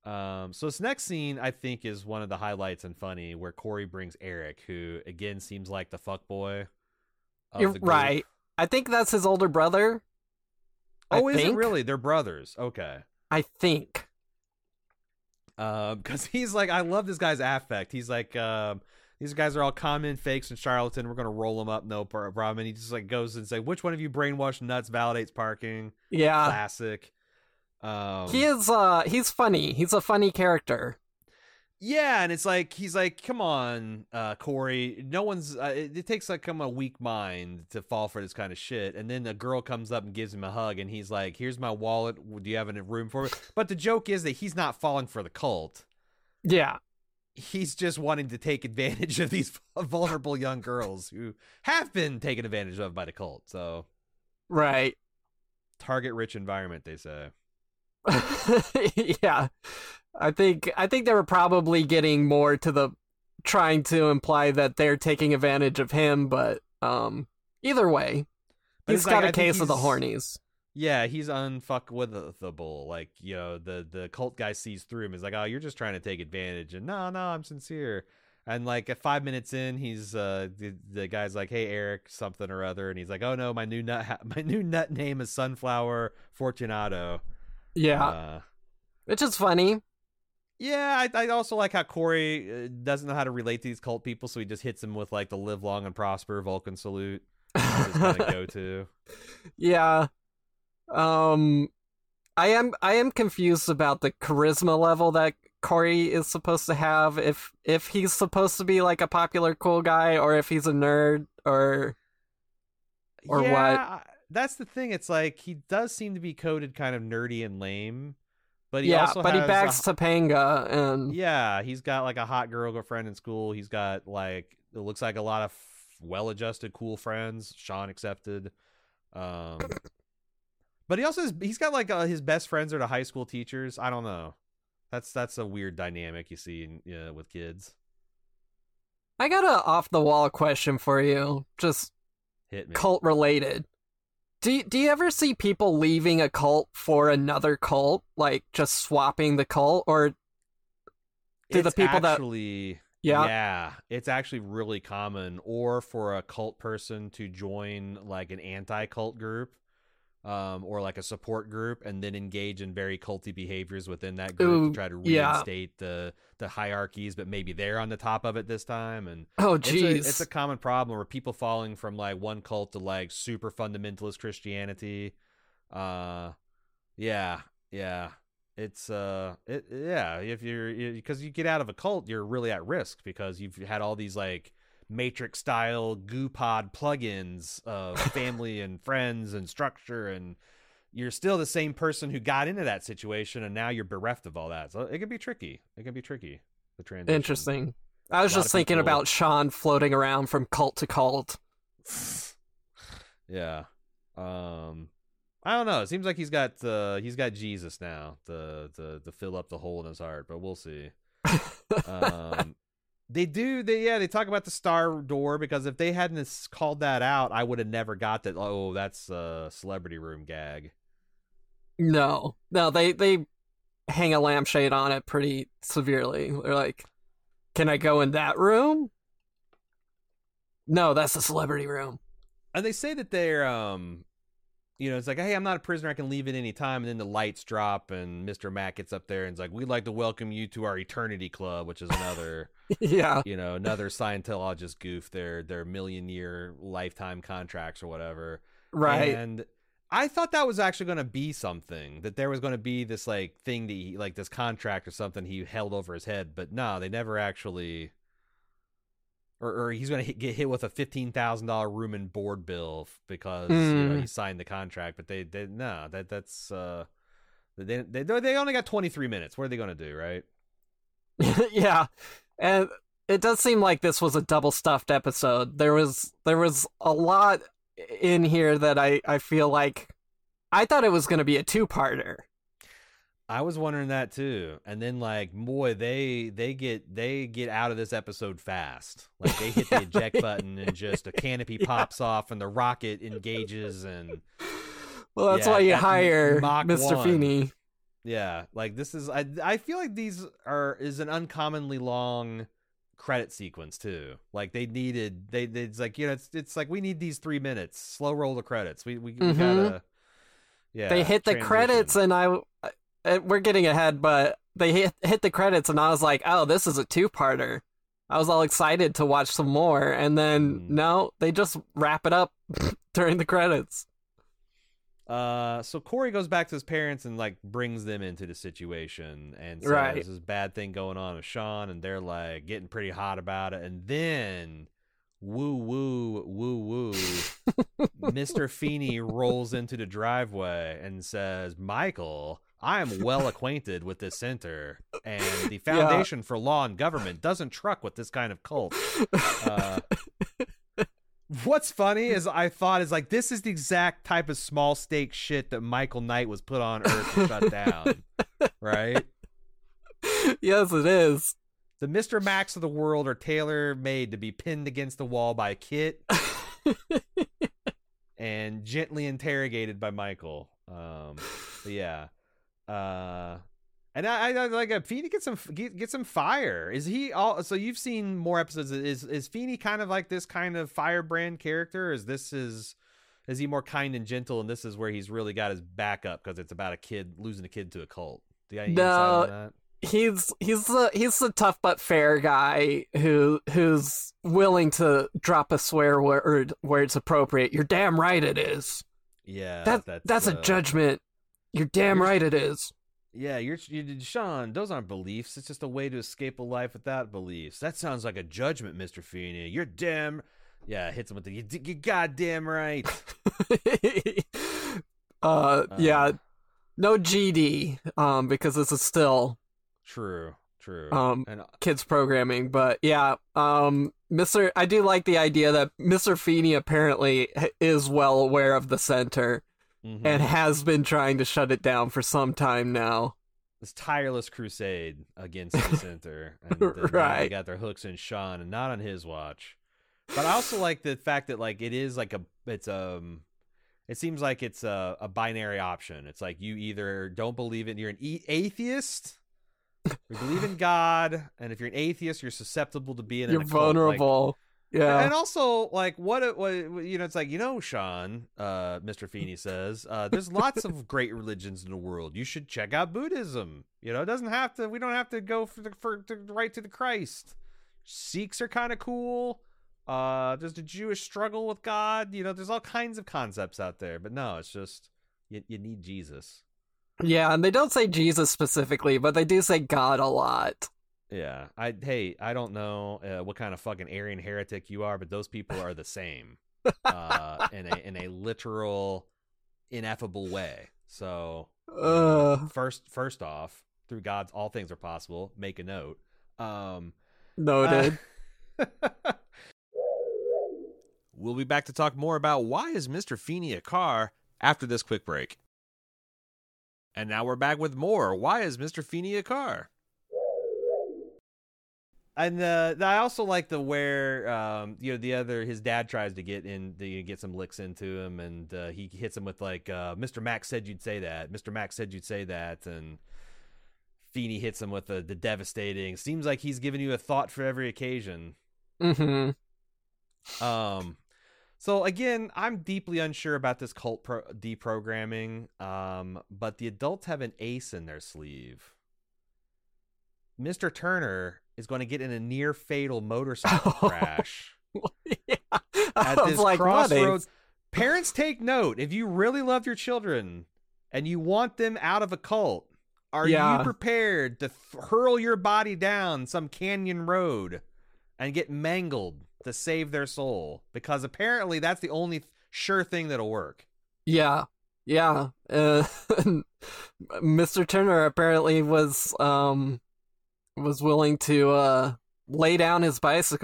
So this next scene, I think, is one of the highlights and funny, where Corey brings Eric, who again seems like the fuckboy. You're right. I think that's his older brother. Oh, is it really? They're brothers. Okay. I think. Because he's like, I love this guy's affect. He's like, these guys are all con men, fakes, and charlatan. We're gonna roll them up, no problem. And he just like goes and say, "Which one of you brainwashed nuts validates parking?" Yeah, classic. He is. He's funny. He's a funny character. Yeah, and it's like he's like, "Come on, Corey. No one's. It takes like a weak mind to fall for this kind of shit." And then a girl comes up and gives him a hug, and he's like, "Here's my wallet. Do you have any room for it?" But the joke is that he's not falling for the cult. Yeah. He's just wanting to take advantage of these vulnerable young girls who have been taken advantage of by the cult. So, right. Target-rich environment, they say. Yeah. I think they were probably getting more to the trying to imply that they're taking advantage of him, but either way, he's got a case of the hornies. Yeah, he's unfuckwithable. Like, you know, the cult guy sees through him. He's like, "Oh, you're just trying to take advantage." And no, I'm sincere. And like at 5 minutes in, he's the guy's like, "Hey, Eric, something or other," and he's like, "Oh no, my new nut name is Sunflower Fortunato." Yeah, which is funny. Yeah, I also like how Corey doesn't know how to relate to these cult people, so he just hits him with like the "Live long and prosper" Vulcan salute. That's his kind of go-to. Yeah. I am confused about the charisma level that Corey is supposed to have, if he's supposed to be like a popular cool guy, or if he's a nerd, or what. That's the thing. It's like he does seem to be coded kind of nerdy and lame, but he he backs Topanga, and he's got like a hot girlfriend in school. He's got like, it looks like a lot of well-adjusted cool friends, Sean accepted. But he's got like his best friends are the high school teachers. I don't know. That's a weird dynamic you see with kids. I got a off the wall question for you, just hit me. Cult related. Do you ever see people leaving a cult for another cult, like just swapping the cult, or do the people actually? Yeah, it's actually really common, or for a cult person to join like an anti-cult group. Or like a support group, and then engage in very culty behaviors within that group to try to reinstate the hierarchies, but maybe they're on the top of it this time. And it's a common problem where people falling from like one cult to like super fundamentalist Christianity. It's if because you get out of a cult, you're really at risk because you've had all these like Matrix style goo pod plugins of family and friends and structure, and you're still the same person who got into that situation, and now you're bereft of all that. So it can be tricky. The transition. Interesting. I was just thinking about Sean floating around from cult to cult. Yeah. I don't know. It seems like he's got Jesus now to fill up the hole in his heart, but we'll see. They talk about the star door, because if they hadn't called that out, I would have never got that. Oh, that's a celebrity room gag. No, they hang a lampshade on it pretty severely. They're like, "Can I go in that room?" No, that's the celebrity room. And they say that they're it's like, "Hey, I'm not a prisoner. I can leave at any time." And then the lights drop, and Mr. Matt gets up there and is like, "We'd like to welcome you to our Eternity Club," which is another, another Scientologist goof. Their million-year lifetime contracts or whatever. Right. And I thought that was actually going to be something, that there was going to be this like thing that he, like this contract or something he held over his head, but no, they never actually. Or he's going to get hit with a $15,000 room and board bill because he signed the contract. But they only got 23 minutes. What are they going to do, right? Yeah, and it does seem like this was a double stuffed episode. There was a lot in here that I feel like I thought it was going to be a two-parter. I was wondering that too, and then like, boy, they get out of this episode fast. Like they hit the eject button, and just a canopy pops off, and the rocket engages, and well, that's why you hire Mr. Feeney. Yeah, like this is I feel like these is an uncommonly long credit sequence too. Like it's like, you know, it's like we need these 3 minutes. Slow roll the credits. We gotta They hit the credits and we're getting ahead, but they hit the credits and I was like, oh, this is a 2-parter. I was all excited to watch some more, and then no, they just wrap it up during the credits. So Corey goes back to his parents and like brings them into the situation, and so there's this bad thing going on with Sean, and they're like getting pretty hot about it, and then woo, Mr. Feeney rolls into the driveway and says, Michael, I am well acquainted with this center, and the Foundation for Law and Government doesn't truck with this kind of cult. What's funny is I thought is like, this is the exact type of small stake shit that Michael Knight was put on Earth to shut down, right? Yes, it is. The Mr. Max of the world are tailor-made to be pinned against the wall by Kit and gently interrogated by Michael. But yeah. And I like Feeney get some fire. Is he all? So you've seen more episodes. Is Feeney kind of like this kind of firebrand character? Is he more kind and gentle? And this is where he's really got his back up because it's about a kid losing a kid to a cult. Do you got any insight on that? He's the tough but fair guy who's willing to drop a swear word where it's appropriate. You're damn right it is. Yeah, that's a judgment. You're damn right it is. Yeah, you're Sean. Those aren't beliefs. It's just a way to escape a life without beliefs. That sounds like a judgment, Mr. Feeney. You're damn. Yeah, hits him with the you goddamn right. Yeah, no GD. Because this is still true. And kids programming, but yeah. I do like the idea that Mr. Feeney apparently is well aware of the center. And has been trying to shut it down for some time now. This tireless crusade against the center. And they got their hooks in Sean, and not on his watch. But I also like the fact that like it is like it seems like it's a binary option. It's like you either don't believe it, you're an atheist, you believe in God, and if you're an atheist, you're susceptible to being in a cult. You're vulnerable. Yeah, and also like what you know, it's like, you know, Sean, Mr. Feeney says, there's lots of great religions in the world. You should check out Buddhism. You know, it doesn't have to. We don't have to go right to the Christ. Sikhs are kind of cool. There's the Jewish struggle with God. You know, there's all kinds of concepts out there. But no, it's just you need Jesus. Yeah, and they don't say Jesus specifically, but they do say God a lot. Yeah, I don't know what kind of fucking Aryan heretic you are, but those people are the same in a literal, ineffable way. So first off, through God's all things are possible. Make a note. Noted. We'll be back to talk more about why is Mr. Feeney a car after this quick break. And now we're back with more. Why is Mr. Feeney a car? And I also like the where you know, his dad tries to get some licks into him, and he hits him with like Mr. Max said you'd say that. Mr. Max said you'd say that, and Feeney hits him with the devastating. Seems like he's giving you a thought for every occasion. Mm-hmm. So again, I'm deeply unsure about this cult deprogramming. But the adults have an ace in their sleeve. Mr. Turner is going to get in a near fatal motorcycle crash at this crossroads. Parents, take note. If you really love your children and you want them out of a cult, are you prepared to hurl your body down some canyon road and get mangled to save their soul? Because apparently that's the only sure thing that'll work. Yeah. Mr. Turner apparently was willing to lay down his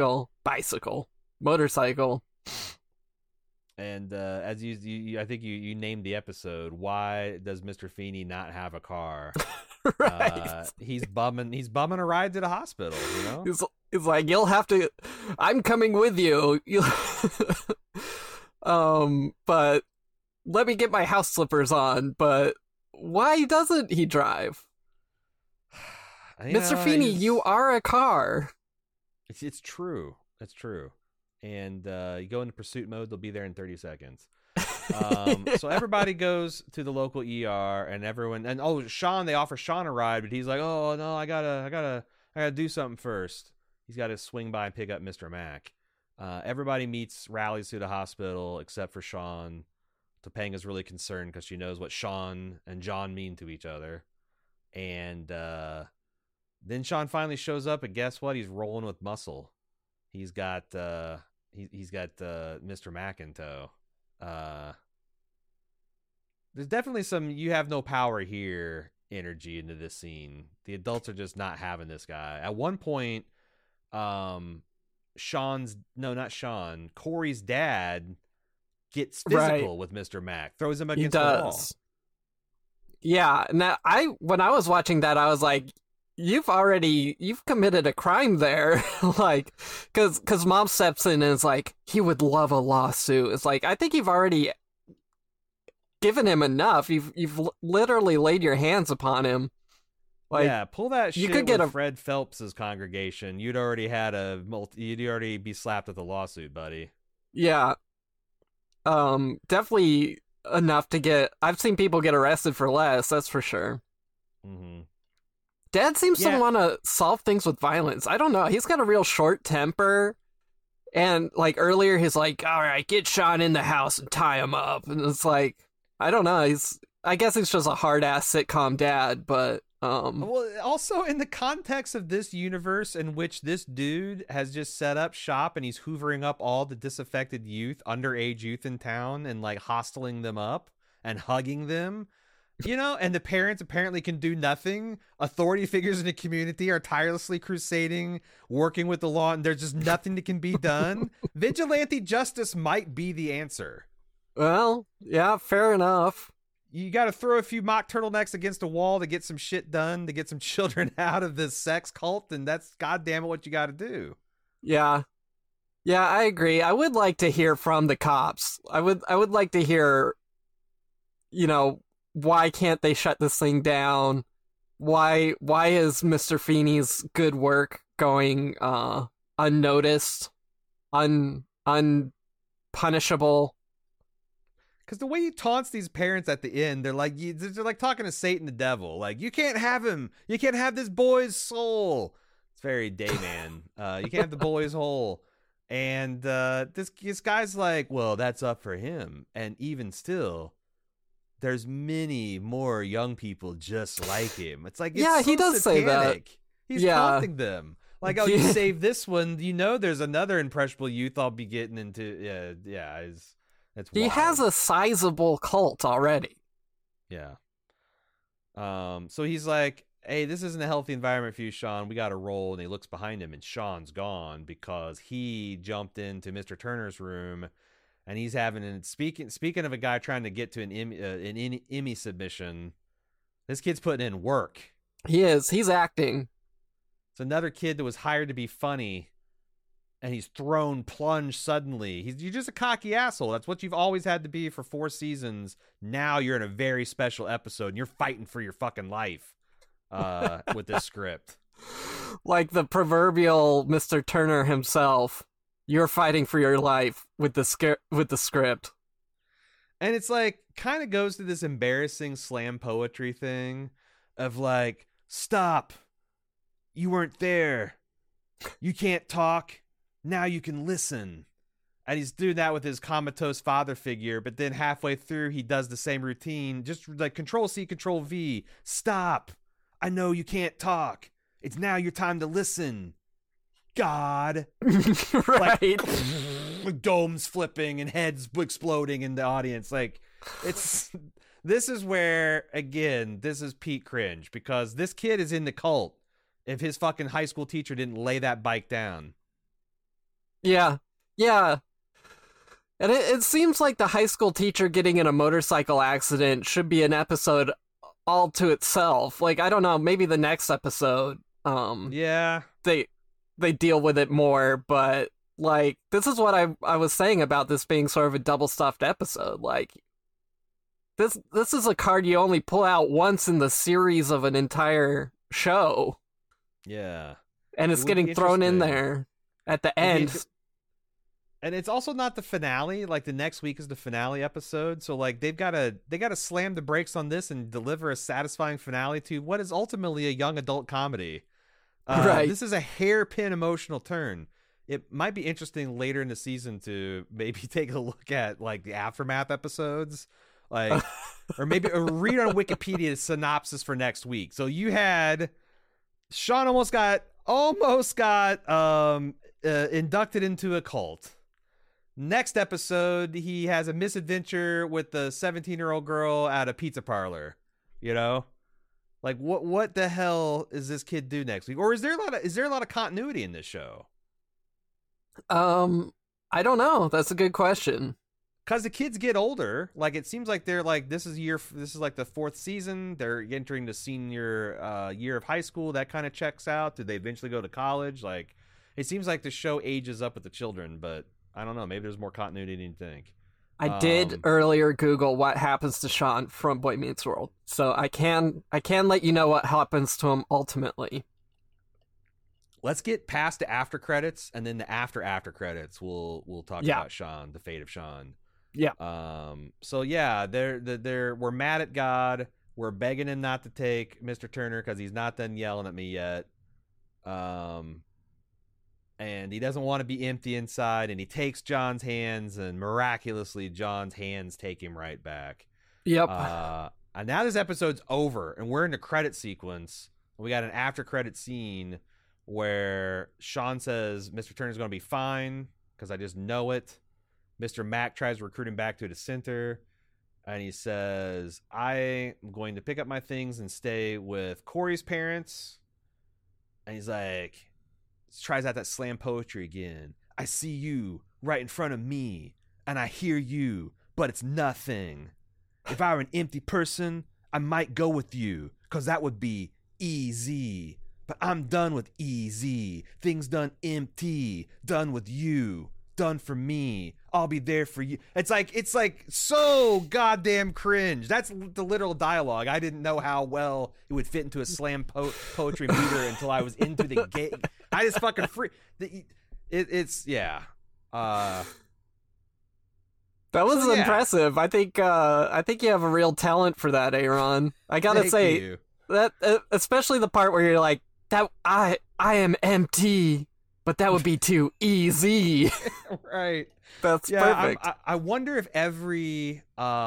motorcycle. And as you I think you named the episode, why does Mr. Feeney not have a car? Right. He's bumming a ride to the hospital, you know? He's like, you'll have to, I'm coming with you. But let me get my house slippers on, but Why doesn't he drive? Mr. Feeney, you are a car. It's true. It's true. And you go into pursuit mode, they'll be there in 30 seconds. So everybody goes to the local ER, and everyone, and Sean, they offer Sean a ride, but he's like, oh no, I gotta do something first. He's got to swing by and pick up Mr. Mack. Everybody rallies to the hospital except for Sean. Topanga's really concerned because she knows what Sean and John mean to each other. And then Sean finally shows up, and guess what? He's rolling with muscle. He's got Mr. Mack in tow. There's definitely some "you have no power here" energy into this scene. The adults are just not having this guy. At one point, Corey's dad gets physical with Mr. Mack, throws him against the wall. Yeah, now when I was watching that, I was like, you've committed a crime there. Like, because mom steps in and is like, he would love a lawsuit. It's like, I think you've already given him enough. You've literally laid your hands upon him. Like, yeah, pull that shit with Fred Phelps's congregation. You'd already be slapped with a lawsuit, buddy. Yeah. Definitely enough to get. I've seen people get arrested for less, that's for sure. Mm-hmm. Dad seems to want to solve things with violence. I don't know. He's got a real short temper. And like earlier, he's like, all right, get Sean in the house and tie him up. And it's like, I don't know. I guess he's just a hard ass sitcom dad, but well, also in the context of this universe in which this dude has just set up shop and he's hoovering up all the disaffected youth, underage youth in town, and like hostling them up and hugging them, and the parents apparently can do nothing. Authority figures in the community are tirelessly crusading, working with the law, and there's just nothing that can be done. Vigilante justice might be the answer. Well, yeah, fair enough. You got to throw a few mock turtlenecks against a wall to get some shit done, to get some children out of this sex cult, and that's goddamn it what you got to do. Yeah. Yeah, I agree. I would like to hear from the cops. I would like to hear, why can't they shut this thing down? Why is Mr. Feeney's good work going unnoticed, unpunishable? Because the way he taunts these parents at the end, they're like talking to Satan the devil. Like, you can't have him. You can't have this boy's soul. It's very Dayman. You can't have the boy's whole. And this guy's like, well, that's up for him. And even still, there's many more young people just like him. It's like, it's he does satanic. Say that. He's taunting them. Like, oh, you save this one. There's another impressionable youth I'll be getting into. Yeah. He has a sizable cult already. Yeah. So he's like, hey, this isn't a healthy environment for you, Sean. We got to roll. And he looks behind him, and Sean's gone because he jumped into Mr. Turner's room, and he's having speaking of a guy trying to get to an Emmy submission. This kid's putting in work. He is. He's acting. It's another kid that was hired to be funny. And he's plunged suddenly. You're just a cocky asshole. That's what you've always had to be for 4 seasons. Now you're in a very special episode, and you're fighting for your fucking life with this script. Like the proverbial Mr. Turner himself, you're fighting for your life with the script. And it's like, kind of goes to this embarrassing slam poetry thing of like, stop. You weren't there. You can't talk. Now you can listen. And he's doing that with his comatose father figure, but then halfway through he does the same routine, just like Control-C, Control-V. Stop. I know you can't talk. It's now your time to listen. God. Right. Like domes flipping and heads exploding in the audience. Like, this is where, again, this is peak cringe, because this kid is in the cult if his fucking high school teacher didn't lay that bike down. Yeah. And it seems like the high school teacher getting in a motorcycle accident should be an episode all to itself. Like, I don't know, maybe the next episode, they deal with it more, but like, this is what I was saying about this being sort of a double stuffed episode. Like, this is a card you only pull out once in the series of an entire show. Yeah. And it's getting thrown in there at the end. And it's also not the finale. Like, the next week is the finale episode. So, like, they gotta slam the brakes on this and deliver a satisfying finale to what is ultimately a young adult comedy. Right. This is a hairpin emotional turn. It might be interesting later in the season to maybe take a look at, like, the aftermath episodes, like, or maybe read on Wikipedia synopsis for next week. So you had Sean almost got inducted into a cult. Next episode, he has a misadventure with the 17-year-old girl at a pizza parlor. You know, like what the hell is this kid do next week? Or is there a lot of continuity in this show? I don't know. That's a good question. Because the kids get older. Like, it seems like they're like, this is like the 4th season. They're entering the senior year of high school. That kind of checks out. Did they eventually go to college? Like, it seems like the show ages up with the children, but I don't know. Maybe there's more continuity than you think. I did earlier Google what happens to Sean from Boy Meets World, so I can let you know what happens to him ultimately. Let's get past the after credits, and then the after credits. We'll talk about Sean, the fate of Sean. Yeah. So yeah, we're mad at God. We're begging him not to take Mr. Turner because he's not done yelling at me yet. And he doesn't want to be empty inside, and he takes John's hands, and miraculously John's hands take him right back. Yep. And now this episode's over, and we're in the credit sequence. We got an after credit scene where Sean says Mr. Turner's going to be fine because I just know it. Mr. Mack tries to recruit him back to the center, and he says, I am going to pick up my things and stay with Corey's parents. And he's like, tries out that slam poetry again. I see you right in front of me, and I hear you, but it's nothing. If I were an empty person, I might go with you, because that would be easy. But I'm done with easy. Things done empty. Done with you. Done for me. I'll be there for you. It's like so goddamn cringe. That's the literal dialogue. I didn't know how well it would fit into a slam poetry meter until I was into the game. I just fucking it's yeah. That was impressive. I think you have a real talent for that, Aaron. I gotta say that, especially the part where you're like, that I am empty, but that would be too easy. Right. That's perfect. I wonder if every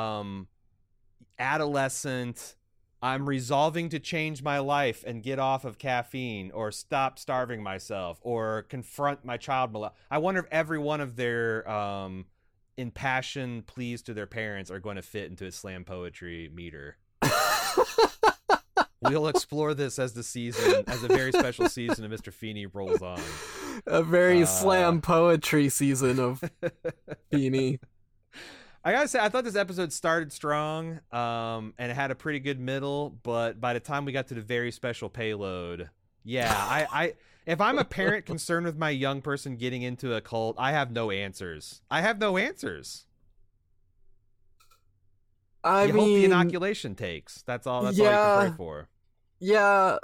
adolescent, I'm resolving to change my life and get off of caffeine or stop starving myself or confront my child molest. I wonder if every one of their impassioned pleas to their parents are going to fit into a slam poetry meter. We'll explore this as a very special season of Mr. Feeney rolls on. A very slam poetry season of Feeney. I gotta say, I thought this episode started strong, and it had a pretty good middle, but by the time we got to the very special payload, I if I'm a parent concerned with my young person getting into a cult, I have no answers. I hope the inoculation takes. That's all you can pray for. Yeah,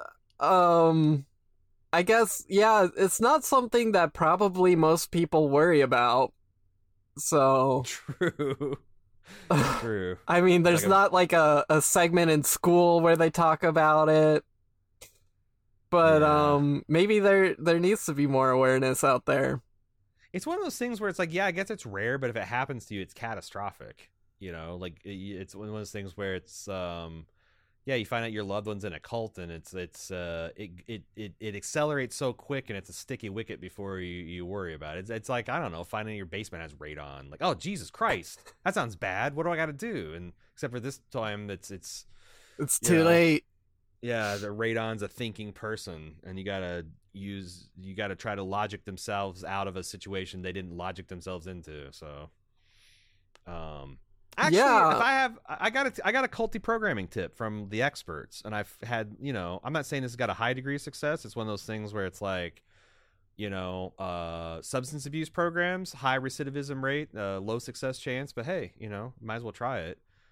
I guess, it's not something that probably most people worry about. So True. I mean, there's not like a segment in school where they talk about it. But maybe there needs to be more awareness out there. It's one of those things where it's like, I guess it's rare, but if it happens to you, it's catastrophic. You know, like it's one of those things where it's you find out your loved one's in a cult, and it accelerates so quick, and it's a sticky wicket before you worry about it. It's like, I don't know, finding your basement has radon. Like, oh Jesus Christ, that sounds bad. What do I got to do? And except for this time, it's too late. Yeah, the radon's a thinking person, and you gotta try to logic themselves out of a situation they didn't logic themselves into. So, actually, I got a culty programming tip from the experts, and I've had, I'm not saying this has got a high degree of success. It's one of those things where it's like, substance abuse programs, high recidivism rate, low success chance, but hey, might as well try it.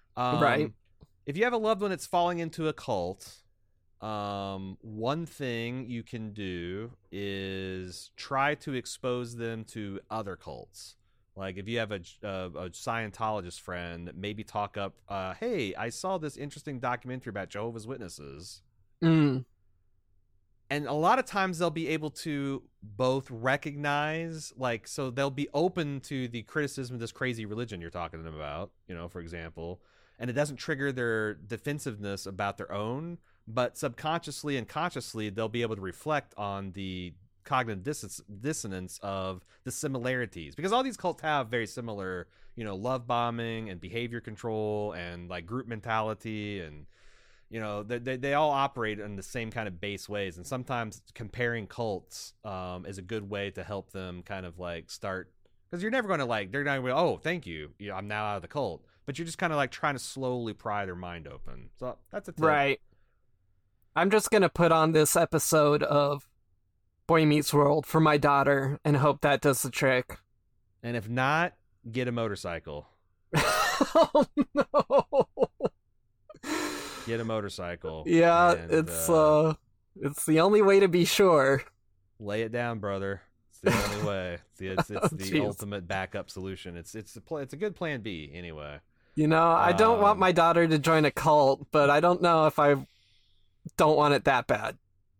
Right. If you have a loved one that's falling into a cult, one thing you can do is try to expose them to other cults. Like if you have a Scientologist friend, maybe talk up, hey, I saw this interesting documentary about Jehovah's Witnesses. Mm. And a lot of times they'll be able to both recognize, like, so they'll be open to the criticism of this crazy religion you're talking to them about, for example, and it doesn't trigger their defensiveness about their own, but subconsciously and consciously they'll be able to reflect on the cognitive dissonance of the similarities, because all these cults have very similar, love bombing and behavior control and like group mentality, and they all operate in the same kind of base ways. And sometimes comparing cults is a good way to help them kind of like start, because you're never going to like, they're not going to go, oh, thank you, I'm now out of the cult, but you're just kind of like trying to slowly pry their mind open. So that's a tip. Right. I'm just going to put on this episode of Boy Meets World for my daughter and hope that does the trick. And if not, get a motorcycle. Oh, no. Get a motorcycle. Yeah, and, it's the only way to be sure. Lay it down, brother. It's the only way. It's the ultimate backup solution. It's a good plan B anyway. I don't want my daughter to join a cult, but I don't know if I don't want it that bad.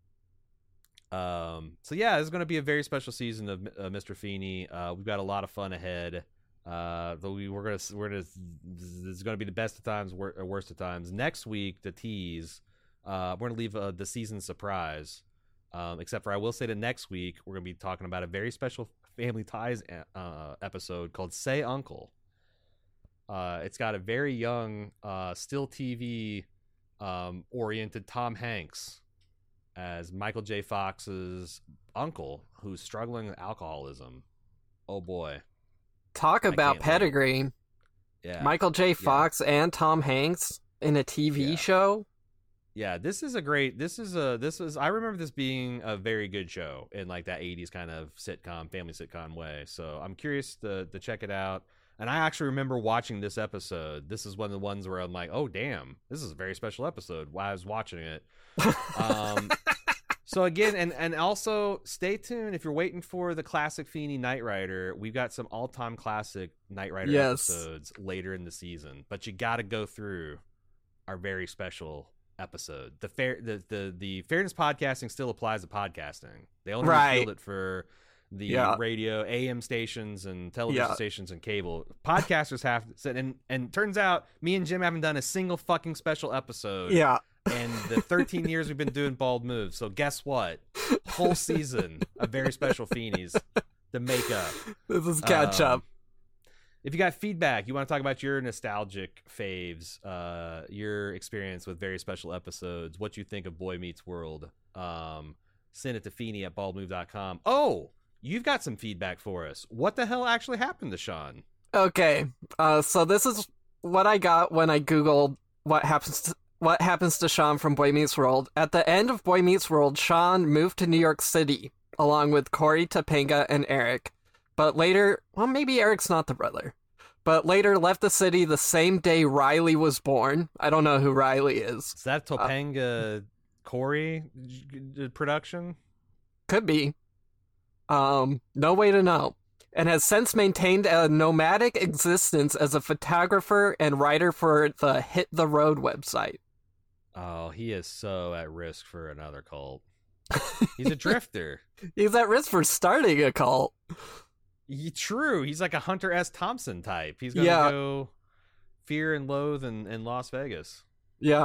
So yeah, this is going to be a very special season of Mr. Feeney. We've got a lot of fun ahead. Though this is going to be the best of times, worst of times. Next week, the tease, we're going to leave the season surprise. Except for I will say that next week we're going to be talking about a very special Family Ties episode called Say Uncle. It's got a very young, still TV oriented Tom Hanks as Michael J. Fox's uncle, who's struggling with alcoholism. Oh boy. Talk about pedigree. Yeah. Michael J. Fox and Tom Hanks in a TV show. Yeah, I remember this being a very good show in like that 80s kind of family sitcom way. So I'm curious to check it out. And I actually remember watching this episode. This is one of the ones where I'm like, oh, damn, this is a very special episode while I was watching it. So again, and also stay tuned if you're waiting for the classic Feeney Knight Rider. We've got some all-time classic Knight Rider episodes later in the season, but you got to go through our very special episode. The fairness podcasting still applies to podcasting. They only repealed it for the radio, AM stations, and television stations and cable. Podcasters have and turns out me and Jim haven't done a single fucking special episode. Yeah. And the 13 years we've been doing Bald Moves. So guess what? Whole season of very special Feenies to make up. This is catch up. If you got feedback, you want to talk about your nostalgic faves, your experience with very special episodes, what you think of Boy Meets World, send it to Feeny@baldmove.com. Oh, you've got some feedback for us. What the hell actually happened to Sean? Okay, so this is what I got when I Googled what happens to Sean from Boy Meets World. At the end of Boy Meets World, Sean moved to New York City along with Corey, Topanga, and Eric. But later, well, maybe Eric's not the brother. But later left the city the same day Riley was born. I don't know who Riley is. Is that Topanga Corey production? Could be. No way to know. And has since maintained a nomadic existence as a photographer and writer for the Hit the Road website. Oh, he is so at risk for another cult. He's a drifter. He's at risk for starting a cult. True. He's like a Hunter S. Thompson type. He's going to go Fear and Loathe in Las Vegas. Yeah.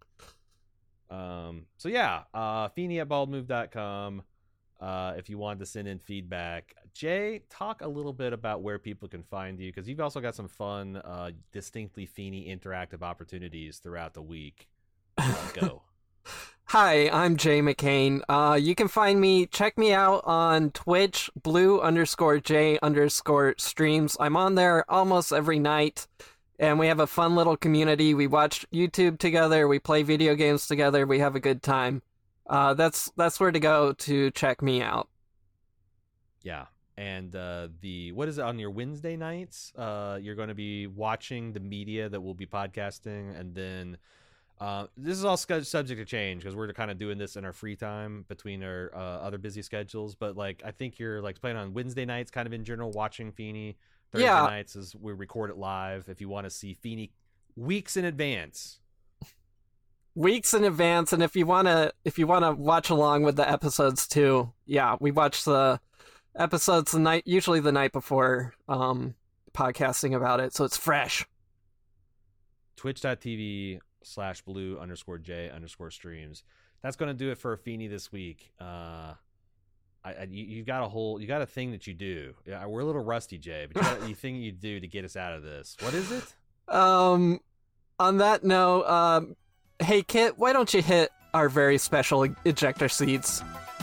So yeah, Feeny@baldmove.com. If you wanted to send in feedback. Jay, talk a little bit about where people can find you, because you've also got some fun, distinctly Feeny interactive opportunities throughout the week. Go. Hi, I'm Jay McCain. You can find me, check me out on Twitch, blue_J_streams. I'm on there almost every night, and we have a fun little community. We watch YouTube together, we play video games together, we have a good time. That's where to go to check me out. Yeah. and what is it on your Wednesday nights? You're going to be watching the media that we'll be podcasting, and then this is all subject to change because we're kind of doing this in our free time between our other busy schedules. But like, I think you're like playing on Wednesday nights, kind of in general, watching Feeney. Thursday nights is we record it live. If you want to see Feeney weeks in advance. And if you wanna watch along with the episodes too, we watch the episodes usually the night before podcasting about it, so it's fresh. Twitch.tv/blue_j_streams. That's gonna do it for Feeney this week. You got a thing that you do. Yeah, we're a little rusty, Jay, but you got a thing you do to get us out of this. What is it? On that note, hey Kit, why don't you hit our very special ejector seats?